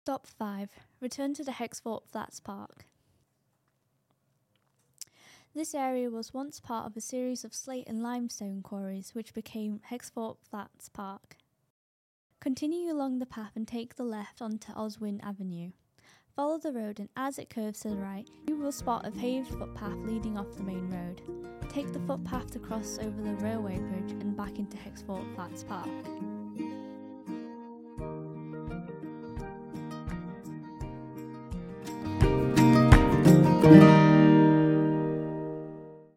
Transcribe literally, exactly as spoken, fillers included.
Stop five. Return to the Hexford Flats Park. This area was once part of a series of slate and limestone quarries which became Hexford Flats Park. Continue along the path and take the left onto Oswin Avenue. Follow the road and as it curves to the right, you will spot a paved footpath leading off the main road. Take the footpath to cross over the railway bridge and back into Hexford Flats Park.